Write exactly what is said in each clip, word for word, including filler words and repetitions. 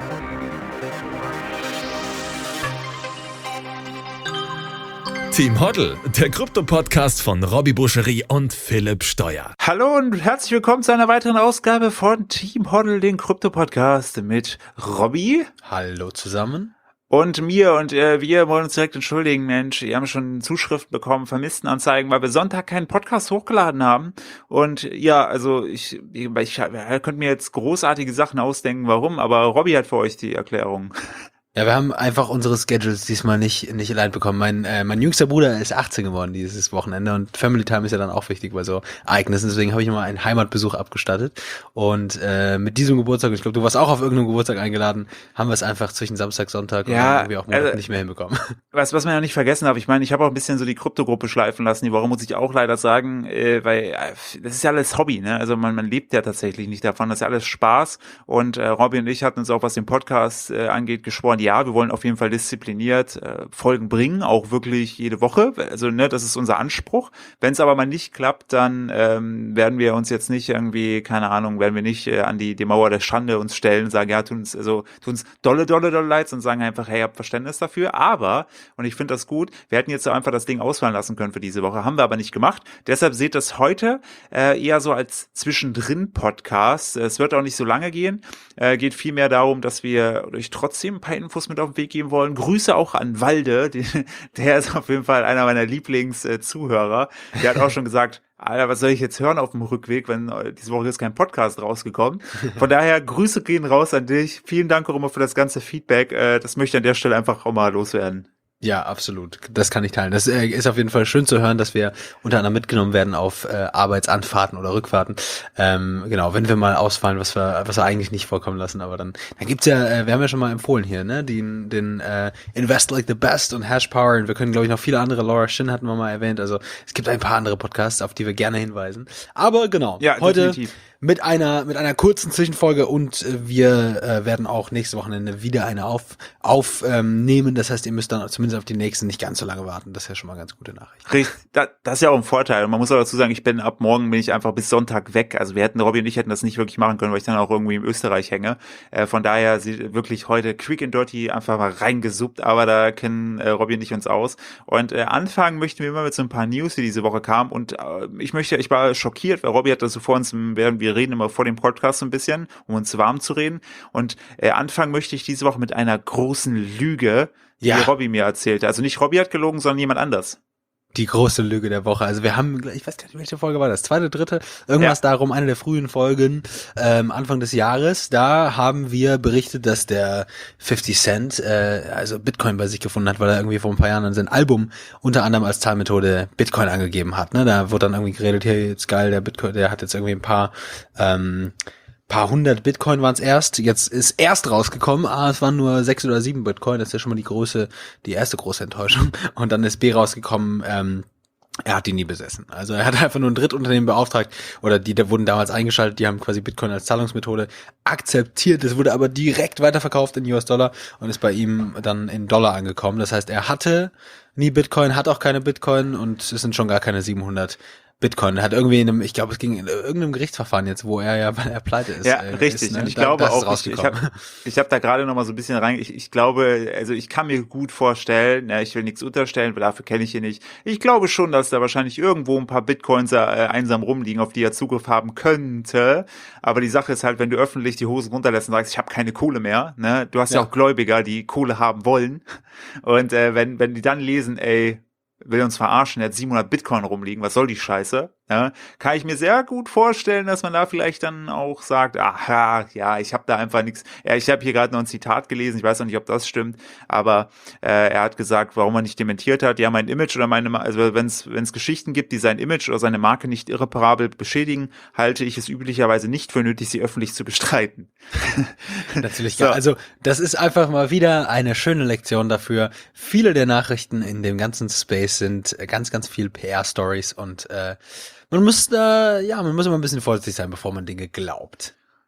Team Hoddle, der Krypto-Podcast von Robby Buscherie und Philipp Steuer. Hallo und herzlich willkommen zu einer weiteren Ausgabe von Team Hoddle, den Krypto-Podcast mit Robby. Hallo zusammen. Und mir und äh, wir wollen uns direkt entschuldigen, Mensch, wir haben schon Zuschriften bekommen, Vermisstenanzeigen, weil wir Sonntag keinen Podcast hochgeladen haben. Und ja, also ich, ich, ich, ich könnte mir jetzt großartige Sachen ausdenken, warum, aber Robby hat für euch die Erklärung. Ja, wir haben einfach unsere Schedules diesmal nicht nicht allein bekommen. Mein äh, mein jüngster Bruder ist achtzehn geworden dieses Wochenende und Family Time ist ja dann auch wichtig bei so Ereignissen. Deswegen habe ich nochmal einen Heimatbesuch abgestattet. Und äh, mit diesem Geburtstag, ich glaube, du warst auch auf irgendeinem Geburtstag eingeladen, haben wir es einfach zwischen Samstag, Sonntag ja, und irgendwie auch Montag also, nicht mehr hinbekommen. Was, was man ja nicht vergessen darf, ich meine, ich habe auch ein bisschen so die Kryptogruppe schleifen lassen. Die Woche muss ich auch leider sagen, äh, weil äh, das ist ja alles Hobby, ne? Also man, man lebt ja tatsächlich nicht davon. Das ist ja alles Spaß. Und äh, Robby und ich hatten uns auch, was den Podcast äh, angeht, geschworen, ja, wir wollen auf jeden Fall diszipliniert äh, Folgen bringen, auch wirklich jede Woche. Also ne, das ist unser Anspruch. Wenn es aber mal nicht klappt, dann ähm, werden wir uns jetzt nicht irgendwie, keine Ahnung, werden wir nicht äh, an die, die Mauer der Schande uns stellen und sagen, ja, tun uns, also tun uns dolle, dolle, dolle leid und sagen einfach, hey, habt Verständnis dafür. Aber, und ich finde das gut, wir hätten jetzt einfach das Ding ausfallen lassen können für diese Woche, haben wir aber nicht gemacht. Deshalb seht das heute äh, eher so als Zwischendrin-Podcast. Es wird auch nicht so lange gehen. Äh, geht vielmehr darum, dass wir euch trotzdem ein paar Infos mit auf den Weg geben wollen. Grüße auch an Walde, die, der ist auf jeden Fall einer meiner Lieblingszuhörer. Äh, der hat auch schon gesagt, Alter, was soll ich jetzt hören auf dem Rückweg, wenn äh, diese Woche ist kein Podcast rausgekommen. Von daher, Grüße gehen raus an dich. Vielen Dank auch immer für das ganze Feedback. Äh, das möchte ich an der Stelle einfach auch mal loswerden. Ja, absolut. Das kann ich teilen. Das äh, ist auf jeden Fall schön zu hören, dass wir unter anderem mitgenommen werden auf äh, Arbeitsanfahrten oder Rückfahrten. Ähm, genau, wenn wir mal ausfallen, was wir was wir eigentlich nicht vorkommen lassen, aber dann dann gibt's ja, äh, wir haben ja schon mal empfohlen hier, ne, den den äh, Invest Like the Best und Hash Power und wir können, glaube ich, noch viele andere, Laura Shin hatten wir mal erwähnt, also es gibt ein paar andere Podcasts, auf die wir gerne hinweisen. Aber genau, ja, heute definitiv. Mit einer mit einer kurzen Zwischenfolge und äh, wir äh, werden auch nächste Wochenende wieder eine auf aufnehmen. Ähm, das heißt, ihr müsst dann zumindest auf die nächsten nicht ganz so lange warten. Das ist ja schon mal eine ganz gute Nachricht. Richtig, das, das ist ja auch ein Vorteil. Und man muss auch dazu sagen, ich bin ab morgen bin ich einfach bis Sonntag weg. Also wir hätten, Robby und ich hätten das nicht wirklich machen können, weil ich dann auch irgendwie in Österreich hänge. Äh, von daher sie wirklich heute quick and dirty einfach mal reingesuppt, aber da kennen äh, Robby und ich uns aus. Und äh, anfangen möchten wir immer mit so ein paar News, die diese Woche kamen. Und äh, ich möchte, ich war schockiert, weil Robby hat das so vor uns, während wir reden immer vor dem Podcast so ein bisschen, um uns warm zu reden. Und äh, anfangen möchte ich diese Woche mit einer großen Lüge, die ja. Robby mir erzählte. Also nicht Robby hat gelogen, sondern jemand anders. Die große Lüge der Woche. Also wir haben, ich weiß gar nicht, welche Folge war das, zweite, dritte, irgendwas ja. darum, eine der frühen Folgen, ähm, Anfang des Jahres, da haben wir berichtet, dass der fifty Cent, äh, also Bitcoin bei sich gefunden hat, weil er irgendwie vor ein paar Jahren in sein Album unter anderem als Zahlmethode Bitcoin angegeben hat. Ne? Da wurde dann irgendwie geredet, hier jetzt geil, der Bitcoin, der hat jetzt irgendwie ein paar, ähm, paar hundert Bitcoin waren es erst, jetzt ist erst rausgekommen, ah, es waren nur sechs oder sieben Bitcoin, das ist ja schon mal die große, die erste große Enttäuschung. Und dann ist B rausgekommen, ähm, er hat die nie besessen. Also er hat einfach nur ein Drittunternehmen beauftragt, oder die, die wurden damals eingeschaltet, die haben quasi Bitcoin als Zahlungsmethode akzeptiert, es wurde aber direkt weiterverkauft in U S Dollar und ist bei ihm dann in Dollar angekommen. Das heißt, er hatte nie Bitcoin, hat auch keine Bitcoin und es sind schon gar keine siebenhundert Bitcoin. Er hat irgendwie in einem, ich glaube, es ging in irgendeinem Gerichtsverfahren jetzt, wo er ja, weil er pleite ist. Ja, äh, richtig. Ist, ne? Und ich da, glaube auch, ich, ich habe ich hab da gerade noch mal so ein bisschen rein, ich, ich glaube, also ich kann mir gut vorstellen, ja, ich will nichts unterstellen, weil dafür kenne ich ihn nicht. Ich glaube schon, dass da wahrscheinlich irgendwo ein paar Bitcoins äh, einsam rumliegen, auf die er Zugriff haben könnte. Aber die Sache ist halt, wenn du öffentlich die Hosen runterlässt und sagst, ich habe keine Kohle mehr, ne, du hast ja, ja auch Gläubiger, die Kohle haben wollen. Und äh, wenn, wenn die dann lesen, ey, will uns verarschen, er hat siebenhundert Bitcoin rumliegen, was soll die Scheiße? Ja, kann ich mir sehr gut vorstellen, dass man da vielleicht dann auch sagt, aha, ja, ich habe da einfach nichts. Ja, ich habe hier gerade noch ein Zitat gelesen, ich weiß noch nicht, ob das stimmt, aber äh, er hat gesagt, warum er nicht dementiert hat, ja, mein Image oder meine, also wenn es wenn es Geschichten gibt, die sein Image oder seine Marke nicht irreparabel beschädigen, halte ich es üblicherweise nicht für nötig, sie öffentlich zu bestreiten. Natürlich, so. Also das ist einfach mal wieder eine schöne Lektion dafür. Viele der Nachrichten in dem ganzen Space sind ganz, ganz viel P R-Stories und äh, man muss da, ja, man muss immer ein bisschen vorsichtig sein, bevor man Dinge glaubt.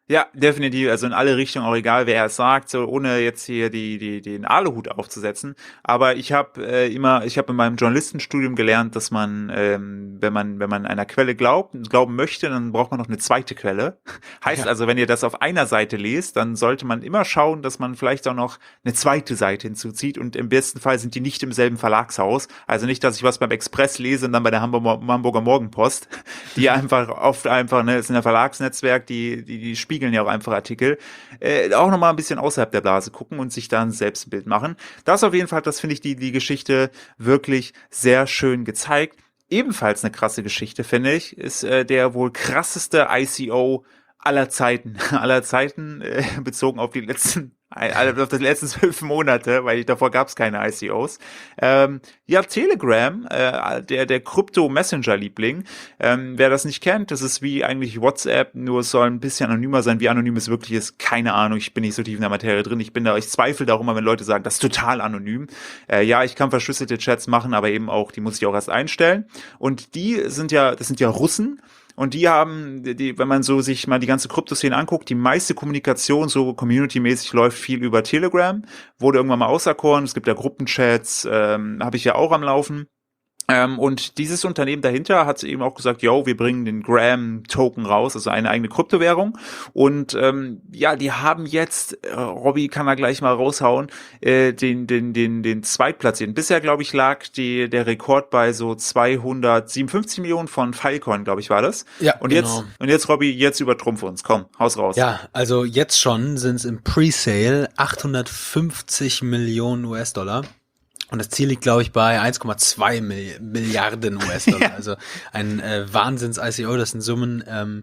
Ja, definitiv. Also in alle Richtungen, auch egal, wer es sagt, so ohne jetzt hier die die den Aluhut aufzusetzen. Aber ich habe äh, immer, ich habe in meinem Journalistenstudium gelernt, dass man, ähm, wenn man wenn man einer Quelle glaubt, glauben möchte, dann braucht man noch eine zweite Quelle. Heißt Ja. also, wenn ihr das auf einer Seite lest, dann sollte man immer schauen, dass man vielleicht auch noch eine zweite Seite hinzuzieht. Und im besten Fall sind die nicht im selben Verlagshaus. Also nicht, dass ich was beim Express lese und dann bei der Hamburger, Hamburger Morgenpost, die einfach oft einfach, ne, ist in der Verlagsnetzwerk, die die die spiegeln ja auch einfach Artikel, äh, auch nochmal ein bisschen außerhalb der Blase gucken und sich dann selbst ein Bild machen. Das auf jeden Fall, das finde ich die, die Geschichte wirklich sehr schön gezeigt. Ebenfalls eine krasse Geschichte, finde ich, ist äh, der wohl krasseste I C O aller Zeiten, aller Zeiten, äh, bezogen auf die letzten auf die letzten zwölf Monate, weil davor gab es keine I C Os. Ähm, ja, Telegram, äh, der der Krypto-Messenger-Liebling. Ähm, wer das nicht kennt, das ist wie eigentlich WhatsApp, nur es soll ein bisschen anonymer sein. Wie anonym es wirklich ist, keine Ahnung. Ich bin nicht so tief in der Materie drin. Ich bin da, ich zweifle da auch immer, wenn Leute sagen, das ist total anonym. Äh, ja, ich kann verschlüsselte Chats machen, aber eben auch, die muss ich auch erst einstellen. Und die sind ja, das sind ja Russen. Und die haben, die, wenn man so sich mal die ganze Kryptoszene anguckt, die meiste Kommunikation so community-mäßig läuft viel über Telegram, wurde irgendwann mal auserkoren, es gibt ja Gruppenchats, ähm, habe ich ja auch am Laufen. Ähm, und dieses Unternehmen dahinter hat eben auch gesagt, yo, wir bringen den Gram-Token raus, also eine eigene Kryptowährung. Und ähm, ja, die haben jetzt, äh, Robby kann da gleich mal raushauen, äh, den den den den Zweitplatzierten. Bisher, glaube ich, lag die der Rekord bei so zweihundertsiebenundfünfzig Millionen von Filecoin, glaube ich, war das. Ja, und genau. jetzt und jetzt Robby, jetzt übertrumpf uns, komm, haus raus. Ja, also jetzt schon sind es im Pre-Sale achthundertfünfzig Millionen U S-Dollar. Und das Ziel liegt, glaube ich, bei eins Komma zwei Milliarden U S-Dollar. Ja. Also ein äh, Wahnsinns-I C O, das sind Summen, ähm,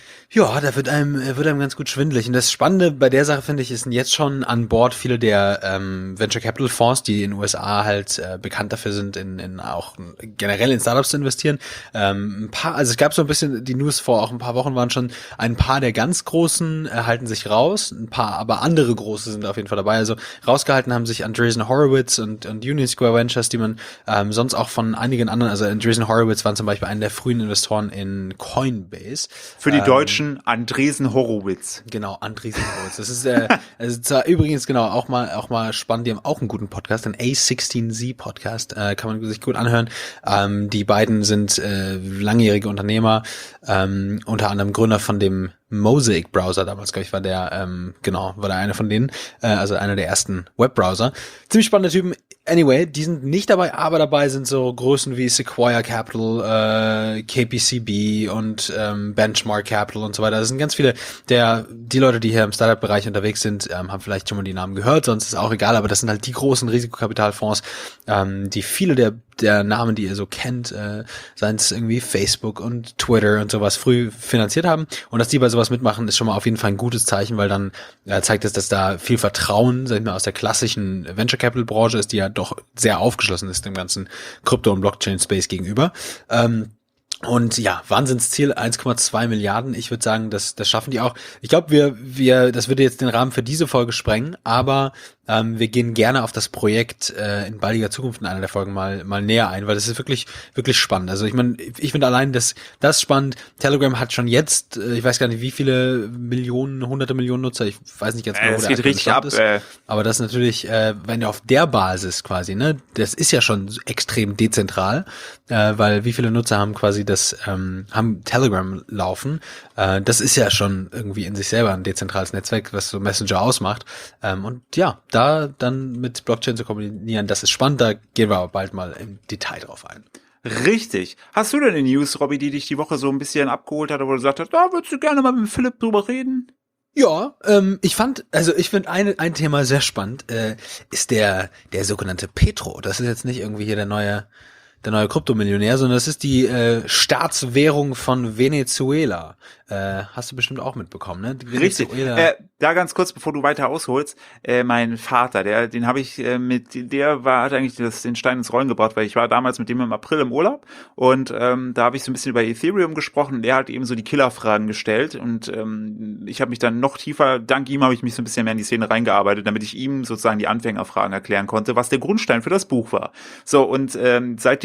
ja, da wird einem wird einem ganz gut schwindelig. Und das Spannende bei der Sache, finde ich, ist jetzt schon an Bord viele der ähm, Venture Capital Fonds, die in den U S A halt äh, bekannt dafür sind, in, in auch generell in Startups zu investieren. Ähm, ein paar, also es gab so ein bisschen, die News vor auch ein paar Wochen waren schon, ein paar der ganz Großen äh, halten sich raus, ein paar, aber andere Große sind auf jeden Fall dabei. Also rausgehalten haben sich Andreessen Horowitz und, und Union Square Ventures, die man ähm, sonst auch von einigen anderen, also Andreessen Horowitz waren zum Beispiel einer der frühen Investoren in Coinbase. Für die ähm, Deutschen Andreessen Horowitz. Genau, Andreessen Horowitz. Das ist äh, also zwar übrigens genau auch mal auch mal spannend. Die haben auch einen guten Podcast, einen A sechzehn Z Podcast, äh, kann man sich gut anhören. Ähm, die beiden sind äh, langjährige Unternehmer, ähm, unter anderem Gründer von dem Mosaic Browser damals, glaube ich, war der ähm, genau war der eine von denen, äh, also einer der ersten Webbrowser. Ziemlich spannende Typen. Anyway, die sind nicht dabei, aber dabei sind so Größen wie Sequoia Capital, äh, K P C B und ähm, Benchmark Capital und so weiter. Das sind ganz viele der die Leute, die hier im Startup-Bereich unterwegs sind, ähm, haben vielleicht schon mal die Namen gehört, sonst ist auch egal, aber das sind halt die großen Risikokapitalfonds, ähm, die viele der der Namen, die ihr so kennt, äh, seien es irgendwie Facebook und Twitter und sowas, früh finanziert haben. Und dass die bei sowas mitmachen, ist schon mal auf jeden Fall ein gutes Zeichen, weil dann äh, zeigt es, dass da viel Vertrauen, sag ich mal, aus der klassischen Venture Capital Branche ist, die ja doch sehr aufgeschlossen ist dem ganzen Krypto- und Blockchain-Space gegenüber. Ähm, Und ja, Wahnsinnsziel, eins Komma zwei Milliarden. Ich würde sagen, das, das schaffen die auch. Ich glaube, wir, wir, das würde jetzt den Rahmen für diese Folge sprengen, aber ähm, wir gehen gerne auf das Projekt äh, in baldiger Zukunft in einer der Folgen mal mal näher ein, weil das ist wirklich wirklich spannend. Also ich meine, ich finde allein das das spannend. Telegram hat schon jetzt, äh, ich weiß gar nicht, wie viele Millionen, hunderte Millionen Nutzer. Ich weiß nicht ganz genau, äh, wo das der geht richtig ab. ist. Äh. Aber das ist natürlich, äh, wenn auf der Basis quasi, ne, das ist ja schon extrem dezentral, äh, weil wie viele Nutzer haben quasi das, ähm, haben Telegram laufen. Äh, das ist ja schon irgendwie in sich selber ein dezentrales Netzwerk, was so Messenger ausmacht. Ähm, und ja, da dann mit Blockchain zu kombinieren, das ist spannend. Da gehen wir aber bald mal im Detail drauf ein. Richtig. Hast du denn eine News, Robby, die dich die Woche so ein bisschen abgeholt hat, wo du gesagt hast, da würdest du gerne mal mit Philipp drüber reden? Ja, ähm, ich fand, also ich finde ein, ein Thema sehr spannend, äh, ist der der sogenannte Petro. Das ist jetzt nicht irgendwie hier der neue der neue Kryptomillionär, sondern das ist die äh, Staatswährung von Venezuela. Äh, hast du bestimmt auch mitbekommen, ne? Richtig. Äh, da ganz kurz, bevor du weiter ausholst, äh, mein Vater, der, den habe ich äh, mit, der war, hat eigentlich das, den Stein ins Rollen gebracht, weil ich war damals mit dem im April im Urlaub und ähm, da habe ich so ein bisschen über Ethereum gesprochen und der hat eben so die Killerfragen gestellt und ähm, ich habe mich dann noch tiefer, dank ihm habe ich mich so ein bisschen mehr in die Szene reingearbeitet, damit ich ihm sozusagen die Anfängerfragen erklären konnte, was der Grundstein für das Buch war. So, und ähm, seitdem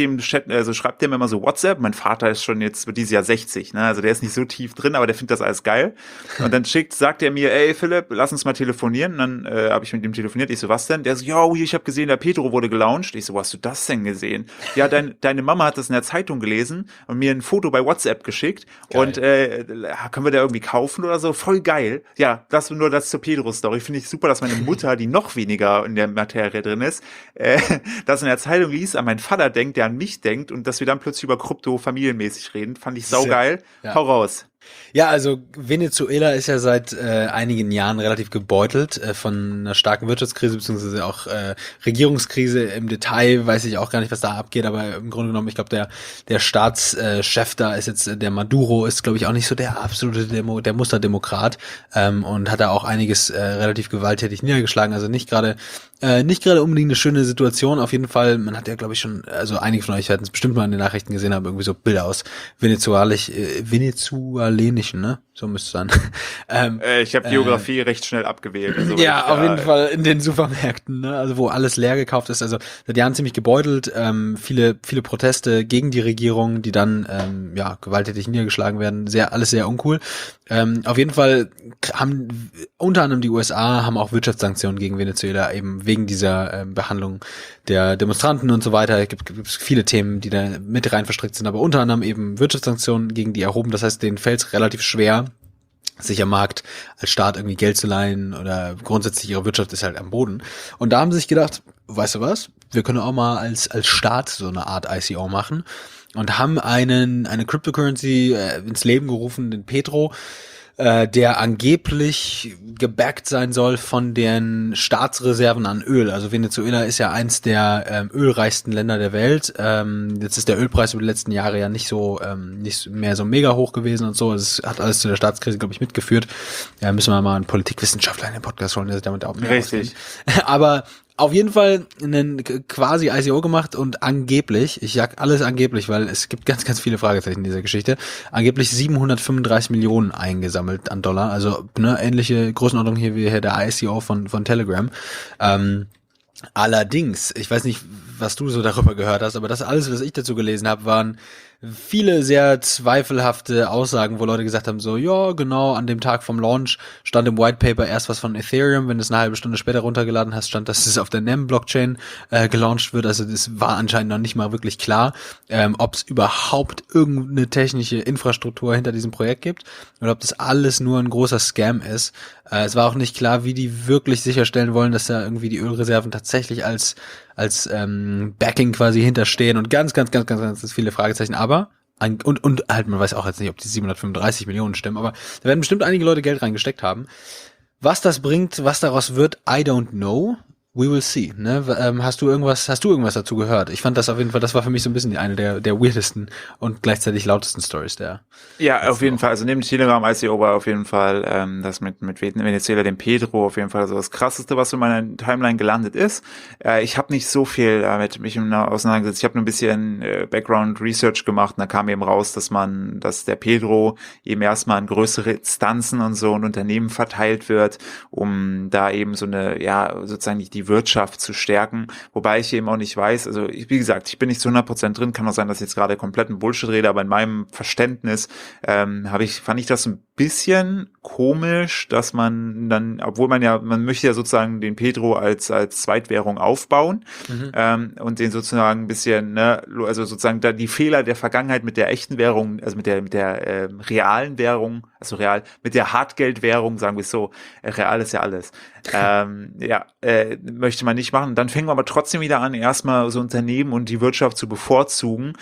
seitdem chat, also schreibt der mir immer so WhatsApp. Mein Vater ist schon jetzt wird dieses Jahr sechzig, ne? Also der ist nicht so tief drin, aber der findet das alles geil. Und dann schickt, sagt er mir, ey Philipp, lass uns mal telefonieren. Und dann äh, habe ich mit ihm telefoniert. Ich so, was denn? Der so, yo, ich habe gesehen, der Pedro wurde gelauncht. Ich so, wo hast du das denn gesehen? Ja, dein, deine Mama hat das in der Zeitung gelesen und mir ein Foto bei WhatsApp geschickt. Geil. Und äh, können wir da irgendwie kaufen oder so? Voll geil. Ja, das nur das zur Pedro-Story. Finde ich super, dass meine Mutter, die noch weniger in der Materie drin ist, äh, das in der Zeitung liest, an meinen Vater denkt, der an mich denkt und dass wir dann plötzlich über Krypto familienmäßig reden. Fand ich saugeil. Ja. Hau raus. Ja, also Venezuela ist ja seit äh, einigen Jahren relativ gebeutelt äh, von einer starken Wirtschaftskrise beziehungsweise auch äh, Regierungskrise. Im Detail weiß ich auch gar nicht, was da abgeht, aber im Grunde genommen, ich glaube, der der Staatschef da ist jetzt, der Maduro ist, glaube ich, auch nicht so der absolute Demo, der Musterdemokrat ähm, und hat da auch einiges äh, relativ gewalttätig niedergeschlagen. Also nicht gerade äh, nicht gerade unbedingt eine schöne Situation. Auf jeden Fall, man hat ja, glaube ich, schon, also einige von euch werden es bestimmt mal in den Nachrichten gesehen haben, irgendwie so Bilder aus venezuelisch, äh, venezuelanischen, ne? So müsste es sein. ähm, äh, ich habe Geografie äh, recht schnell abgewählt. Also ja, ich, auf äh, jeden Fall in den Supermärkten, ne? Also wo alles leer gekauft ist. Also seit Jahren ziemlich gebeutelt. Ähm, viele viele Proteste gegen die Regierung, die dann ähm, ja gewalttätig niedergeschlagen werden. Sehr alles sehr uncool. Ähm, auf jeden Fall haben unter anderem die U S A haben auch Wirtschaftssanktionen gegen Venezuela eben wegen dieser ähm, Behandlung der Demonstranten und so weiter. Es gibt, gibt viele Themen, die da mit rein verstrickt sind, aber unter anderem eben Wirtschaftssanktionen gegen die erhoben. Das heißt, denen fällt es relativ schwer, sich am Markt als Staat irgendwie Geld zu leihen oder grundsätzlich ihre Wirtschaft ist halt am Boden. Und da haben sie sich gedacht, weißt du was, wir können auch mal als als Staat so eine Art I C O machen und haben einen eine Cryptocurrency äh, ins Leben gerufen, den Pedro, äh, der angeblich gebackt sein soll von den Staatsreserven an Öl. Also Venezuela ist ja eins der ähm, ölreichsten Länder der Welt. Ähm, jetzt ist der Ölpreis über die letzten Jahre ja nicht so ähm, nicht mehr so mega hoch gewesen und so. Es hat alles zu der Staatskrise, glaube ich, mitgeführt. Ja, müssen wir mal einen Politikwissenschaftler in den Podcast holen, der sich damit auch mehr Richtig. auskennt. Aber auf jeden Fall einen quasi I C O gemacht und angeblich, ich jag alles angeblich, weil es gibt ganz, ganz viele Fragezeichen in dieser Geschichte, angeblich siebenhundertfünfunddreißig Millionen eingesammelt an Dollar, also ne, ähnliche Größenordnung hier wie hier der I C O von von Telegram. Ähm, allerdings, ich weiß nicht, was du so darüber gehört hast, aber das alles, was ich dazu gelesen habe, waren viele sehr zweifelhafte Aussagen, wo Leute gesagt haben, so, ja, genau, an dem Tag vom Launch stand im White Paper erst was von Ethereum, wenn du es eine halbe Stunde später runtergeladen hast, stand, dass es auf der N E M-Blockchain äh, gelauncht wird, also das war anscheinend noch nicht mal wirklich klar, ähm, ob es überhaupt irgendeine technische Infrastruktur hinter diesem Projekt gibt oder ob das alles nur ein großer Scam ist. Äh, es war auch nicht klar, wie die wirklich sicherstellen wollen, dass da irgendwie die Ölreserven tatsächlich als als ähm, Backing quasi hinterstehen und ganz, ganz, ganz, ganz, ganz viele Fragezeichen, aber ein, und und halt, man weiß auch jetzt nicht, ob die siebenhundertfünfunddreißig Millionen stimmen, aber da werden bestimmt einige Leute Geld reingesteckt haben. Was das bringt, was daraus wird, I don't know. We will see. Ne? Ähm, hast du irgendwas, hast du irgendwas dazu gehört? Ich fand das auf jeden Fall, das war für mich so ein bisschen eine der der weirdesten und gleichzeitig lautesten Stories der. Ja, auf jeden Fall. Also neben Telegram I C O war auf jeden Fall ähm, das mit mit Venezuela, dem Pedro, auf jeden Fall so das Krasseste, was in meiner Timeline gelandet ist. Äh, ich habe nicht so viel äh, mit mich auseinandergesetzt. Ich habe nur ein bisschen äh, Background Research gemacht und da kam eben raus, dass man, dass der Pedro eben erstmal an größere Instanzen und so und Unternehmen verteilt wird, um da eben so eine, ja, sozusagen nicht die Wirtschaft zu stärken, wobei ich eben auch nicht weiß, also ich, wie gesagt, ich bin nicht zu hundert Prozent drin, kann auch sein, dass ich jetzt gerade kompletten Bullshit rede, aber in meinem Verständnis ähm, habe ich, fand ich das ein bisschen komisch, dass man dann, obwohl man ja, man möchte ja sozusagen den Pedro als als Zweitwährung aufbauen mhm. ähm, und den sozusagen ein bisschen, ne, also sozusagen da die Fehler der Vergangenheit mit der echten Währung, also mit der mit der äh, realen Währung, also real, mit der Hartgeldwährung, sagen wir es so, äh, real ist ja alles, ähm, ja, äh, möchte man nicht machen. Dann fängt man aber trotzdem wieder an, erstmal so Unternehmen und die Wirtschaft zu bevorzugen,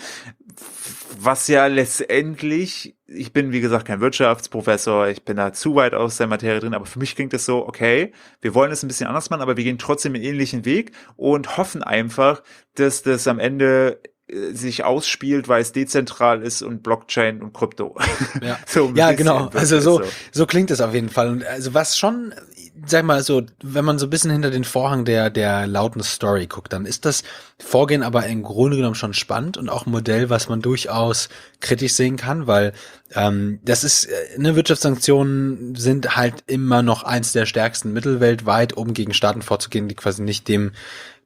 was ja letztendlich, ich bin wie gesagt kein Wirtschaftsprofessor, ich bin da zu weit aus der Materie drin, aber für mich klingt es so, okay, wir wollen es ein bisschen anders machen, aber wir gehen trotzdem einen ähnlichen Weg und hoffen einfach, dass das am Ende sich ausspielt, weil es dezentral ist und Blockchain und Krypto. Ja, so ja genau. Also so, so so klingt es auf jeden Fall. Und also was schon, sag mal so, wenn man so ein bisschen hinter den Vorhang der der lauten Story guckt, dann ist das Vorgehen aber im Grunde genommen schon spannend und auch ein Modell, was man durchaus kritisch sehen kann, weil ähm, das ist, eine Wirtschaftssanktionen sind halt immer noch eins der stärksten Mittel weltweit, um gegen Staaten vorzugehen, die quasi nicht dem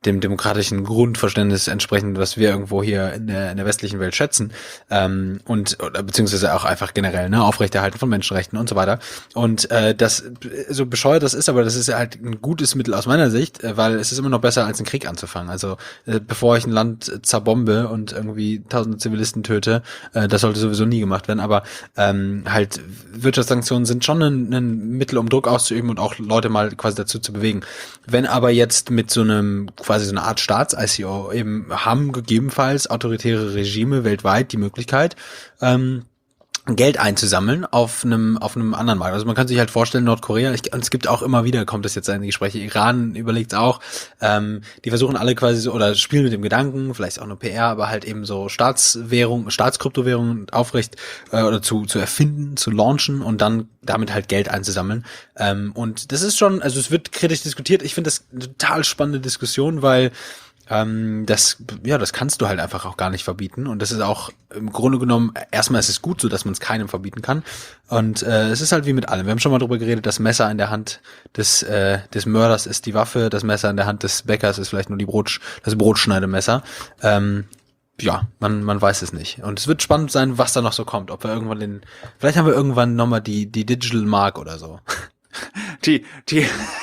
dem demokratischen Grundverständnis entsprechend, was wir irgendwo hier in der, in der westlichen Welt schätzen, ähm, und oder, beziehungsweise auch einfach generell, ne, Aufrechterhalten von Menschenrechten und so weiter. Und äh, das, so bescheuert das ist, aber das ist halt ein gutes Mittel aus meiner Sicht, äh, weil es ist immer noch besser, als einen Krieg anzufangen. Also äh, bevor ich ein Land zerbombe und irgendwie tausende Zivilisten töte, äh, das sollte sowieso nie gemacht werden, aber ähm, halt Wirtschaftssanktionen sind schon ein, ein Mittel, um Druck auszuüben und auch Leute mal quasi dazu zu bewegen. Wenn aber jetzt mit so einem, quasi so eine Art Staats-I C O eben haben gegebenenfalls autoritäre Regime weltweit die Möglichkeit, ähm, Geld einzusammeln auf einem auf einem anderen Markt. Also man kann sich halt vorstellen, Nordkorea, ich, und es gibt auch immer wieder, kommt das jetzt in die Gespräche, Iran überlegt auch, ähm, die versuchen alle quasi so, oder spielen mit dem Gedanken, vielleicht auch nur P R, aber halt eben so Staatswährung, Staatskryptowährungen aufrecht äh, oder zu zu erfinden, zu launchen und dann damit halt Geld einzusammeln. Ähm, und das ist schon, also es wird kritisch diskutiert. Ich finde das eine total spannende Diskussion, weil Ähm, das, ja, das kannst du halt einfach auch gar nicht verbieten und das ist auch im Grunde genommen, erstmal ist es gut so, dass man es keinem verbieten kann und äh, es ist halt wie mit allem. Wir haben schon mal drüber geredet, das Messer in der Hand des äh, des Mörders ist die Waffe, das Messer in der Hand des Bäckers ist vielleicht nur die Brot, das Brotschneidemesser. Ähm, ja, man man weiß es nicht und es wird spannend sein, was da noch so kommt, ob wir irgendwann den, vielleicht haben wir irgendwann nochmal die die Digital Mark oder so. Die, die,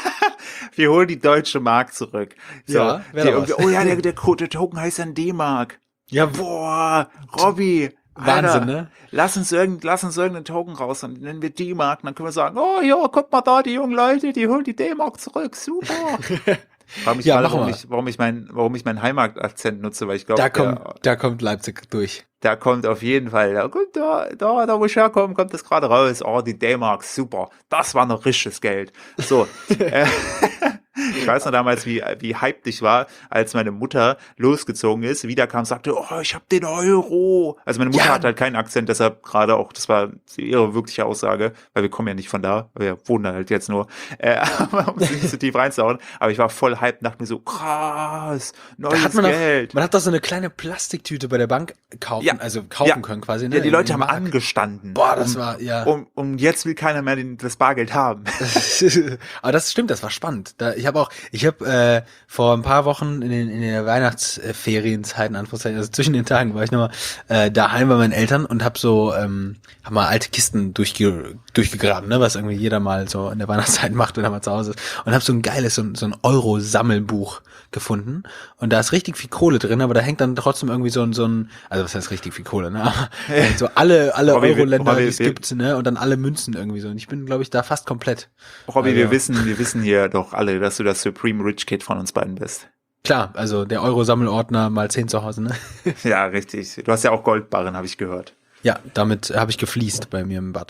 wir holen die deutsche Mark zurück. So, ja, die, oh ja, der, der, der Token heißt dann D-Mark. Ja, boah, Robby. Wahnsinn, Alter, ne? Lass uns irgend, lass uns irgendeinen Token raus, dann nennen wir D-Mark, dann können wir sagen, oh ja, guck mal da, die jungen Leute, die holen die D-Mark zurück, super. Frag mich ja, gerade, warum ich, warum ich mein, warum ich meinen Heimatakzent nutze, weil ich glaube, da kommt, der, da kommt Leipzig durch. Da kommt auf jeden Fall, da, da, da, da wo ich herkomme, kommt das gerade raus. Oh, die D-Mark, super. Das war noch richtiges Geld. So. äh, ich weiß noch damals, wie, wie hyped ich war, als meine Mutter losgezogen ist, wieder kam, sagte, oh, ich hab den Euro. Also meine Mutter ja. hat halt keinen Akzent, deshalb gerade auch, das war ihre wirkliche Aussage, weil wir kommen ja nicht von da, wir wohnen halt jetzt nur, äh, um sich nicht so tief reinzuhauen. Aber ich war voll hyped, dachte mir so, krass, neues da hat man Geld. Auch, man hat doch so eine kleine Plastiktüte bei der Bank kaufen, ja. also kaufen ja. können quasi. Ne? Ja, die Leute haben Mark. angestanden. Boah, das um, war, ja. Um, um jetzt will keiner mehr den, das Bargeld haben. Aber das stimmt, das war spannend. Da, ich habe auch, ich habe äh, vor ein paar Wochen in den in der Weihnachtsferienzeiten, Anführungszeichen, also zwischen den Tagen war ich nochmal äh, daheim bei meinen Eltern und habe so, ähm, hab mal alte Kisten durchge durchgegraben, ne, was irgendwie jeder mal so in der Weihnachtszeit macht, wenn er mal zu Hause ist. Und habe so ein geiles, so, so ein Euro-Sammelbuch gefunden. Und da ist richtig viel Kohle drin, aber da hängt dann trotzdem irgendwie so ein, so ein, also was heißt richtig viel Kohle, ne? Aber äh, so alle, alle Euro-Länder, die es gibt, ne? Und dann alle Münzen irgendwie so. Und ich bin, glaube ich, da fast komplett. Robby, also, wir wissen, wir wissen hier doch alle, dass du das Supreme Rich Kid von uns beiden bist. Klar, also der Euro-Sammelordner mal zehn zu Hause, ne? Ja, richtig. Du hast ja auch Goldbarren, habe ich gehört. Ja, damit habe ich gefliest bei mir im Bad.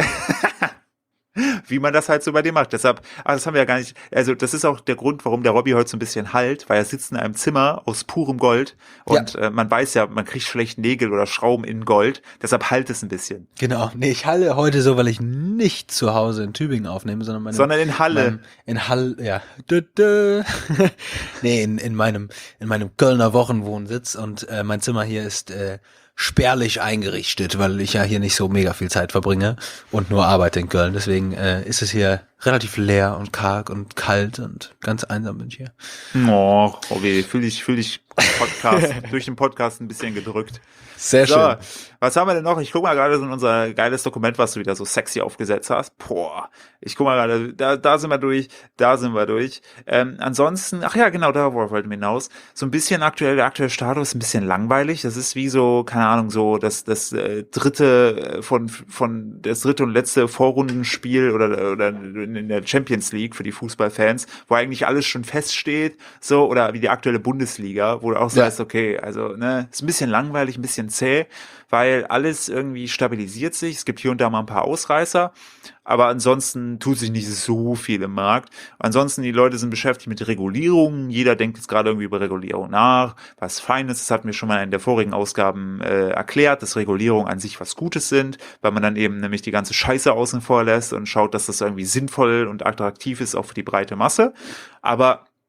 Wie man das halt so bei dir macht. Deshalb, ah, das haben wir ja gar nicht, also das ist auch der Grund, warum der Robby heute so ein bisschen halt, weil er sitzt in einem Zimmer aus purem Gold und ja. äh, man weiß ja, man kriegt schlecht Nägel oder Schrauben in Gold, deshalb halt es ein bisschen. Genau, nee, ich halle heute so, weil ich nicht zu Hause in Tübingen aufnehme, sondern meine, sondern in Halle. Meinem, in Halle, ja. Dö, dö. nee, in, in meinem in meinem Kölner Wochenwohnsitz und äh, mein Zimmer hier ist äh, spärlich eingerichtet, weil ich ja hier nicht so mega viel Zeit verbringe und nur arbeite in Köln. Deswegen äh, ist es hier relativ leer und karg und kalt und ganz einsam bin ich hier. Oh, Robby, fühl dich, fühl dich Podcast, durch den Podcast ein bisschen gedrückt. Sehr so, schön. Was haben wir denn noch? Ich guck mal gerade so in unser geiles Dokument, was du wieder so sexy aufgesetzt hast. Boah, ich guck mal gerade, da, da sind wir durch, da sind wir durch. Ähm, ansonsten, ach ja, genau, da wollten wir hinaus. So ein bisschen aktuell, der aktuelle Status, ein bisschen langweilig. Das ist wie so, keine Ahnung, so das, das äh, dritte von, von, das dritte und letzte Vorrundenspiel oder, oder in der Champions League für die Fußballfans, wo eigentlich alles schon feststeht, so, oder wie die aktuelle Bundesliga, wo du auch sagst, ja. okay, also, ne, ist ein bisschen langweilig, ein bisschen zäh, weil alles irgendwie stabilisiert sich. Es gibt hier und da mal ein paar Ausreißer, aber ansonsten tut sich nicht so viel im Markt. Ansonsten, die Leute sind beschäftigt mit Regulierungen. Jeder denkt jetzt gerade irgendwie über Regulierung nach, was fein ist. Das hatten wir schon mal in der vorigen Ausgaben äh, erklärt, dass Regulierungen an sich was Gutes sind, weil man dann eben nämlich die ganze Scheiße außen vor lässt und schaut, dass das irgendwie sinnvoll und attraktiv ist, auch für die breite Masse. Aber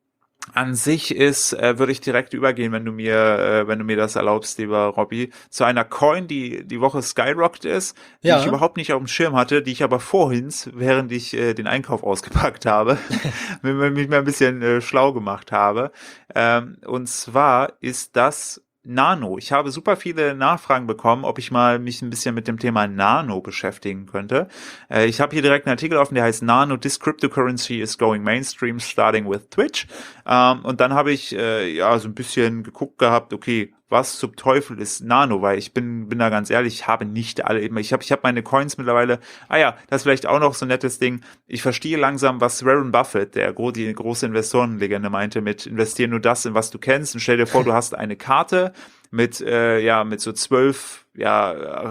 An sich ist, äh, würde ich direkt übergehen, wenn du mir, äh, wenn du mir das erlaubst, lieber Robby, zu einer Coin, die die Woche skyrockt ist, die Ja. ich überhaupt nicht auf dem Schirm hatte, die ich aber vorhin, während ich äh, den Einkauf ausgepackt habe, mir- mich mal ein bisschen äh, schlau gemacht habe. Ähm, und zwar ist das Nano. Ich habe super viele Nachfragen bekommen, ob ich mal mich ein bisschen mit dem Thema Nano beschäftigen könnte. Äh, ich habe hier direkt einen Artikel offen, der heißt Nano, this cryptocurrency is going mainstream, starting with Twitch. Ähm, und dann habe ich äh, ja so ein bisschen geguckt gehabt, okay, was zum Teufel ist Nano? Weil ich bin bin da ganz ehrlich, ich habe nicht alle, ich habe ich habe meine Coins mittlerweile, ah ja, das ist vielleicht auch noch so ein nettes Ding, ich verstehe langsam, was Warren Buffett, der gro die große Investorenlegende, meinte mit investieren nur das, in was du kennst, und stell dir vor, du hast eine Karte mit äh, ja mit so zwölf ja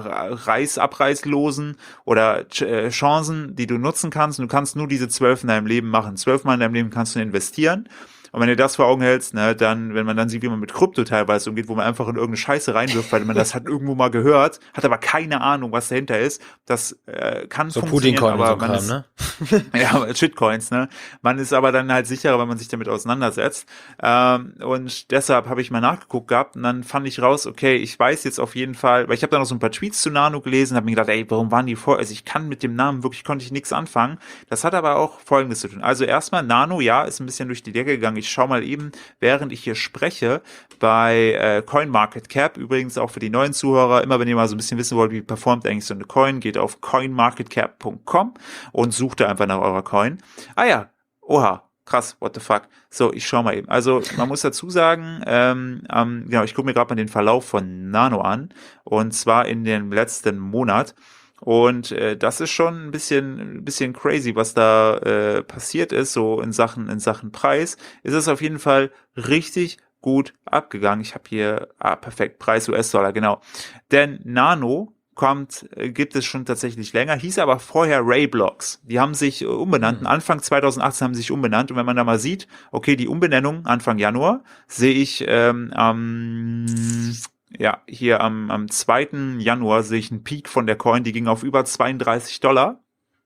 Reißabreißlosen oder äh, Chancen, die du nutzen kannst, und du kannst nur diese zwölf in deinem Leben machen. Zwölfmal in deinem Leben kannst du investieren. Und wenn du das vor Augen hältst, ne, dann, wenn man dann sieht, wie man mit Krypto teilweise umgeht, wo man einfach in irgendeine Scheiße reinwirft, weil man das hat irgendwo mal gehört, hat aber keine Ahnung, was dahinter ist, das äh, kann So funktionieren, Putin-Coin und aber so man Kram, ist, ne? ja, Shitcoins, ne? Man ist aber dann halt sicherer, wenn man sich damit auseinandersetzt. Ähm, und deshalb habe ich mal nachgeguckt gehabt, und dann fand ich raus, okay, ich weiß jetzt auf jeden Fall, weil ich habe da noch so ein paar Tweets zu Nano gelesen, habe mir gedacht, ey, warum waren die vor? Also ich kann mit dem Namen wirklich, konnte ich nichts anfangen. Das hat aber auch Folgendes zu tun. Also erstmal, Nano, ja, ist ein bisschen durch die Decke gegangen. Ich schau mal eben, während ich hier spreche, bei äh, CoinMarketCap, übrigens auch für die neuen Zuhörer, immer wenn ihr mal so ein bisschen wissen wollt, wie performt eigentlich so eine Coin, geht auf coin market cap punkt com und sucht da einfach nach eurer Coin. Ah ja, oha, krass, what the fuck. So, ich schau mal eben. Also man muss dazu sagen, ähm, ähm, genau, ich gucke mir gerade mal den Verlauf von Nano an, und zwar in dem letzten Monat. Und äh, das ist schon ein bisschen, ein bisschen crazy, was da äh, passiert ist, so in Sachen, in Sachen Preis. Ist es auf jeden Fall richtig gut abgegangen. Ich habe hier, ah, perfekt, Preis U S-Dollar, genau. Denn Nano kommt, äh, gibt es schon tatsächlich länger, hieß aber vorher Rayblox. Die haben sich äh, umbenannt. Mhm. Anfang zweitausendachtzehn haben sie sich umbenannt. Und wenn man da mal sieht, okay, die Umbenennung Anfang Januar, sehe ich ähm, am ja, hier am, am zweiten Januar sehe ich einen Peak von der Coin, die ging auf über zweiunddreißig Dollar.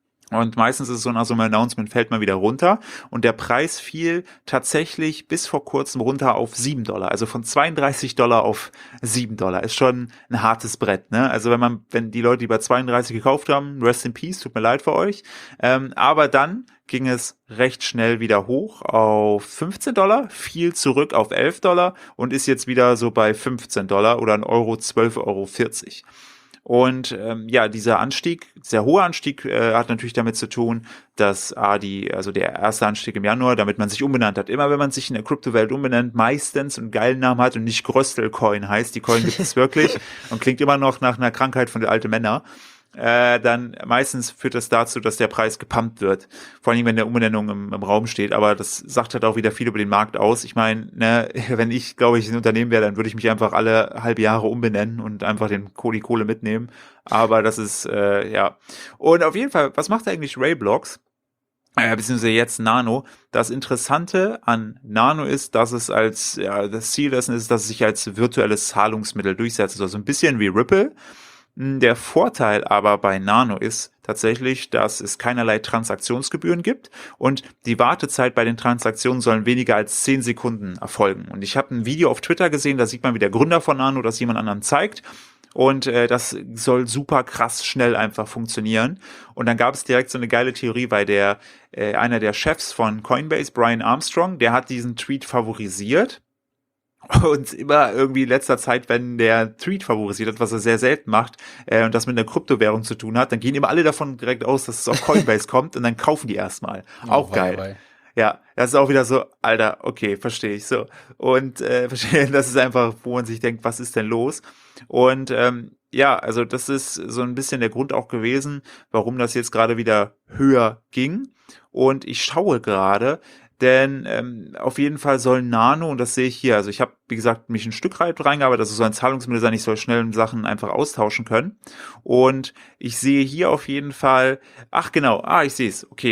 Und meistens ist es so, nach so einem Announcement fällt man wieder runter. Und der Preis fiel tatsächlich bis vor kurzem runter auf sieben Dollar. Also von zweiunddreißig Dollar auf sieben Dollar. Ist schon ein hartes Brett, ne? Also wenn man, wenn die Leute, die bei zweiunddreißig gekauft haben, rest in peace, tut mir leid für euch. Ähm, aber dann ging es recht schnell wieder hoch auf fünfzehn Dollar, fiel zurück auf elf Dollar und ist jetzt wieder so bei fünfzehn Dollar oder ein Euro, zwölf Euro vierzig. Und ähm, ja, dieser Anstieg, sehr hohe Anstieg, äh, hat natürlich damit zu tun, dass ah, die, also der erste Anstieg im Januar, damit man sich umbenannt hat. Immer wenn man sich in der Kryptowelt umbenennt, meistens einen geilen Namen hat und nicht Gröstel-Coin heißt, die Coin gibt es wirklich und klingt immer noch nach einer Krankheit von den alten Männern. Äh, dann meistens führt das dazu, dass der Preis gepumpt wird. Vor allem, wenn der Umbenennung im, im Raum steht. Aber das sagt halt auch wieder viel über den Markt aus. Ich meine, ne, wenn ich, glaube ich, ein Unternehmen wäre, dann würde ich mich einfach alle halbe Jahre umbenennen und einfach den Kohle Kohle mitnehmen. Aber das ist, äh, ja. Und auf jeden Fall, was macht eigentlich Rayblox? Äh, beziehungsweise jetzt Nano. Das Interessante an Nano ist, dass es als, ja, das Ziel dessen ist, dass es sich als virtuelles Zahlungsmittel durchsetzt. Also ein bisschen wie Ripple. Der Vorteil aber bei Nano ist tatsächlich, dass es keinerlei Transaktionsgebühren gibt und die Wartezeit bei den Transaktionen sollen weniger als zehn Sekunden erfolgen. Und ich habe ein Video auf Twitter gesehen, da sieht man, wie der Gründer von Nano das jemand anderem zeigt. Und äh, das soll super krass schnell einfach funktionieren. Und dann gab es direkt so eine geile Theorie, weil der äh, einer der Chefs von Coinbase, Brian Armstrong, der hat diesen Tweet favorisiert. Und immer irgendwie in letzter Zeit, wenn der Tweet favorisiert hat, was er sehr selten macht, äh, und das mit einer Kryptowährung zu tun hat, dann gehen immer alle davon direkt aus, dass es auf Coinbase kommt und dann kaufen die erstmal. Oh, auch wei, geil. wei. Ja, das ist auch wieder so, Alter, okay, verstehe ich so. Und äh, verstehe, das ist einfach, wo man sich denkt, was ist denn los? Und ähm, ja, also das ist so ein bisschen der Grund auch gewesen, warum das jetzt gerade wieder höher ging. Und ich schaue gerade, denn ähm, auf jeden Fall soll Nano, und das sehe ich hier, also ich habe, wie gesagt, mich ein Stück weit reingearbeitet, dass es so ein Zahlungsmittel sein, ich soll schnell Sachen einfach austauschen können. Und ich sehe hier auf jeden Fall, ach genau, ah, ich sehe es, okay,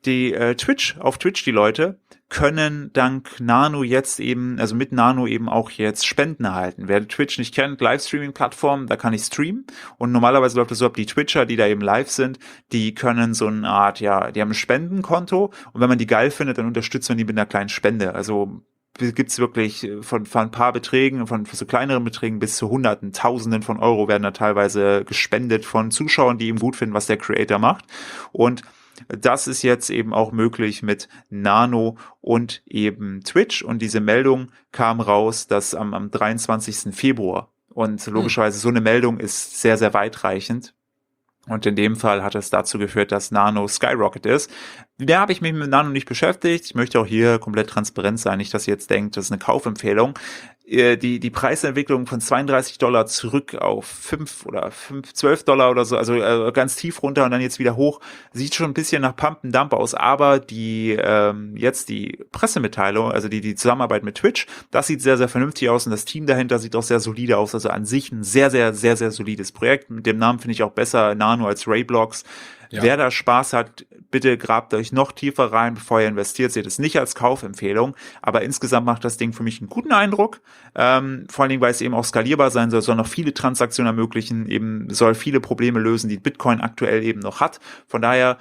die äh, Twitch, auf Twitch die Leute, können dank Nano jetzt eben, also mit Nano eben auch jetzt Spenden erhalten. Wer Twitch nicht kennt, Livestreaming-Plattform, da kann ich streamen und normalerweise läuft es so ab, die Twitcher, die da eben live sind, die können so eine Art, ja, die haben ein Spendenkonto und wenn man die geil findet, dann unterstützt man die mit einer kleinen Spende. Also gibt's wirklich von, von ein paar Beträgen, von so kleineren Beträgen bis zu Hunderten, Tausenden von Euro werden da teilweise gespendet von Zuschauern, die eben gut finden, was der Creator macht. Und das ist jetzt eben auch möglich mit Nano und eben Twitch. Und diese Meldung kam raus, dass am, am dreiundzwanzigsten Februar. Und logischerweise so eine Meldung ist sehr, sehr weitreichend. Und in dem Fall hat es dazu geführt, dass Nano Skyrocket ist. Da habe ich mich mit Nano nicht beschäftigt. Ich möchte auch hier komplett transparent sein. Nicht, dass ihr jetzt denkt, das ist eine Kaufempfehlung. Die, die Preisentwicklung von zweiunddreißig Dollar zurück auf fünf oder fünf, zwölf Dollar oder so, also äh, ganz tief runter und dann jetzt wieder hoch, sieht schon ein bisschen nach Pump and Dump aus, aber die ähm, jetzt die Pressemitteilung, also die die Zusammenarbeit mit Twitch, das sieht sehr, sehr vernünftig aus und das Team dahinter sieht auch sehr solide aus, also an sich ein sehr, sehr, sehr, sehr solides Projekt. Mit dem Namen finde ich auch besser Nano als Rayblox. Ja. Wer da Spaß hat, bitte grabt euch noch tiefer rein, bevor ihr investiert. Seht es nicht als Kaufempfehlung, aber insgesamt macht das Ding für mich einen guten Eindruck. Ähm, vor allen Dingen, weil es eben auch skalierbar sein soll, soll noch viele Transaktionen ermöglichen, eben soll viele Probleme lösen, die Bitcoin aktuell eben noch hat. Von daher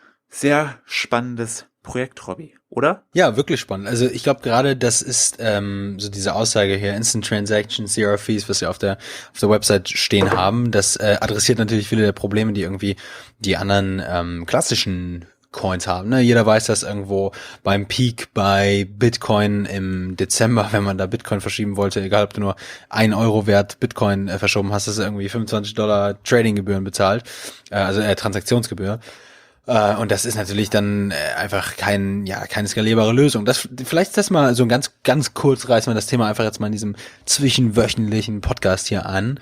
sehr spannendes Projekt, Robby, oder? Ja, wirklich spannend. Also ich glaube gerade, das ist ähm, so diese Aussage hier, Instant Transactions, Zero Fees, was wir auf der auf der Website stehen haben, das äh, adressiert natürlich viele der Probleme, die irgendwie die anderen ähm, klassischen Coins haben. Ne? Jeder weiß, dass irgendwo beim Peak bei Bitcoin im Dezember, wenn man da Bitcoin verschieben wollte, egal ob du nur ein Euro wert Bitcoin äh, verschoben hast, hast du irgendwie fünfundzwanzig Dollar Tradinggebühren bezahlt, äh, also äh, Transaktionsgebühr. Und das ist natürlich dann einfach kein, ja, keine skalierbare Lösung. Das, vielleicht das mal so ganz, ganz kurz reißen wir das Thema einfach jetzt mal in diesem zwischenwöchentlichen Podcast hier an,